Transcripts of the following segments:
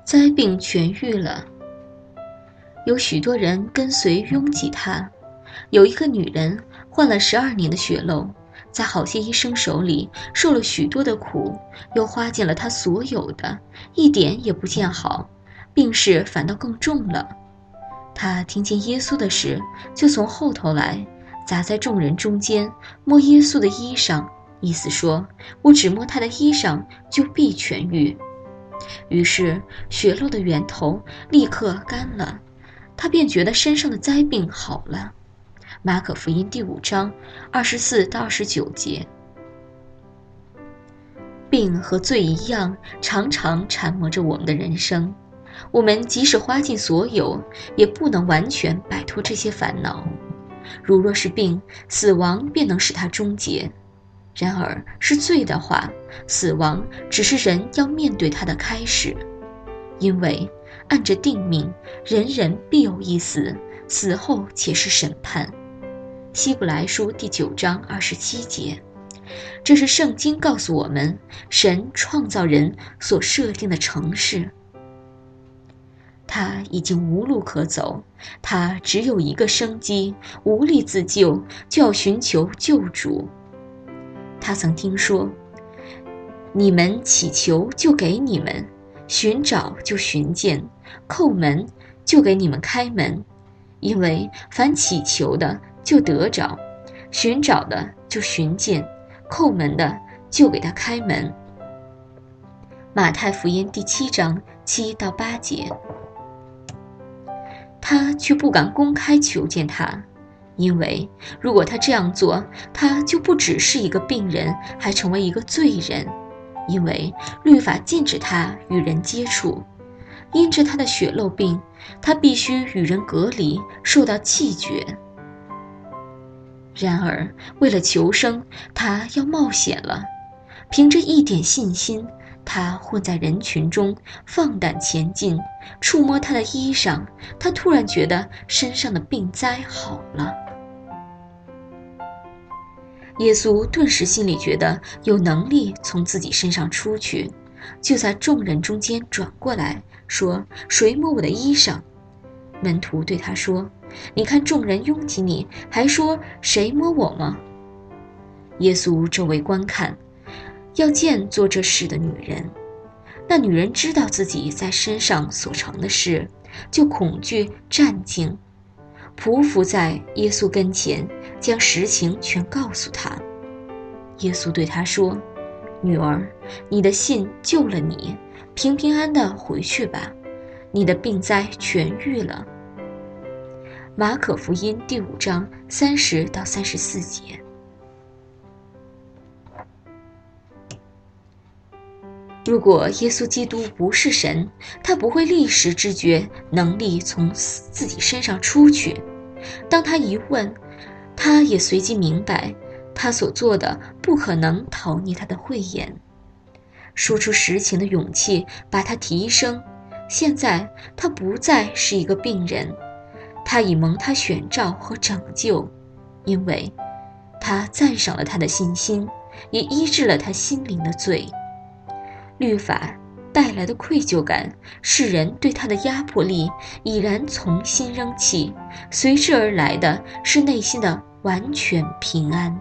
灾病痊愈了。有许多人跟随拥挤他。有一个女人患了12年的血漏，在好些医生手里受了许多的苦，又花尽了她所有的，一点也不见好，病势反倒更重了。她听见耶稣的事，就从后头来，砸在众人中间，摸耶稣的衣裳，意思说，我只摸他的衣裳，就必痊愈。于是血漏的源头立刻干了，他便觉得身上的灾病好了。马可福音第5章24到29节。病和罪一样，常常缠磨着我们的人生。我们即使花尽所有，也不能完全摆脱这些烦恼。如若是病，死亡便能使它终结；然而是罪的话，死亡只是人要面对它的开始。因为按着定命，人人必有一死，死后且是审判。希伯来书第9章27节。这是圣经告诉我们，神创造人所设定的程式。他已经无路可走，他只有一个生机，无力自救，就要寻求救主。他曾听说，你们祈求就给你们，寻找就寻见，叩门就给你们开门。因为凡祈求的就得着，寻找的就寻见，叩门的就给他开门。马太福音第7章7到8节。他却不敢公开求见他，因为如果他这样做，他就不只是一个病人，还成为一个罪人。因为律法禁止他与人接触，因着他的血漏病，他必须与人隔离，受到弃绝。然而为了求生，他要冒险了。凭着一点信心，他混在人群中，放胆前进，触摸他的衣裳，他突然觉得身上的病灾好了。耶稣顿时心里觉得有能力从自己身上出去，就在众人中间转过来说，谁摸我的衣裳？门徒对他说，你看众人拥挤你，还说谁摸我吗？耶稣周围观看，要见做这事的女人。那女人知道自己在身上所成的事，就恐惧战兢，匍匐在耶稣跟前，将实情全告诉他。耶稣对他说，女儿，你的信救了你，平平安地回去吧，你的病灾痊愈了。马可福音第5章30到34节。如果耶稣基督不是神，他不会立时知觉能力从自己身上出去。当他一问，他也随即明白，他所做的不可能逃匿他的慧眼。说出实情的勇气把他提升，现在他不再是一个病人，他已蒙他选召和拯救，因为他赞赏了他的信心，也医治了他心灵的罪。律法带来的愧疚感，世人对他的压迫力已然从心扔弃，随之而来的是内心的完全平安。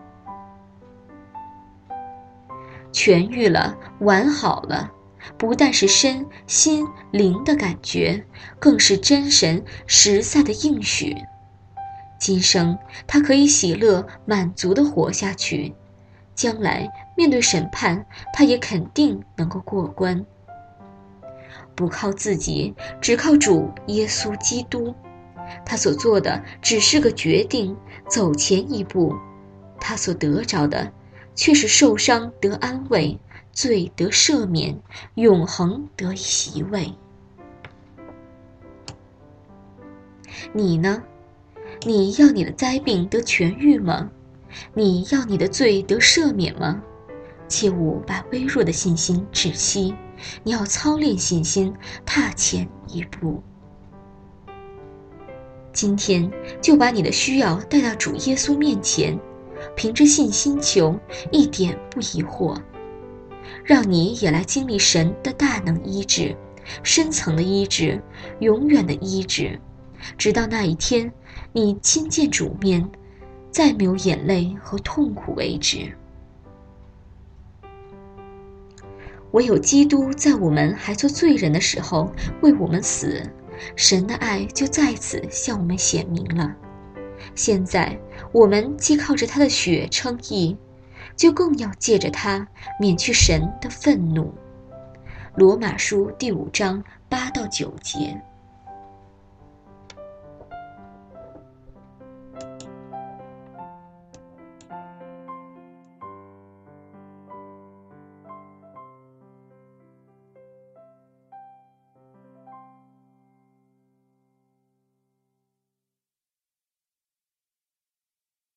痊愈了，完好了，不但是身心灵的感觉，更是真神实在的应许。今生他可以喜乐满足地活下去，将来面对审判，他也肯定能够过关。不靠自己，只靠主耶稣基督。他所做的只是个决定，走前一步。他所得着的，却是受伤得安慰，罪得赦免，永恒得以席位。你呢？你要你的灾病得痊愈吗？你要你的罪得赦免吗？切勿把微弱的信心窒息，你要操练信心，踏前一步。今天就把你的需要带到主耶稣面前，凭着信心求，一点不疑惑，让你也来经历神的大能医治， 深层的医治，永远的医治，直到那一天你亲见主面，再没有眼泪和痛苦为止。唯有基督在我们还做罪人的时候为我们死，神的爱就在此向我们显明了。现在我们既靠着他的血称义，就更要借着他免去神的愤怒。罗马书第5章8到9节。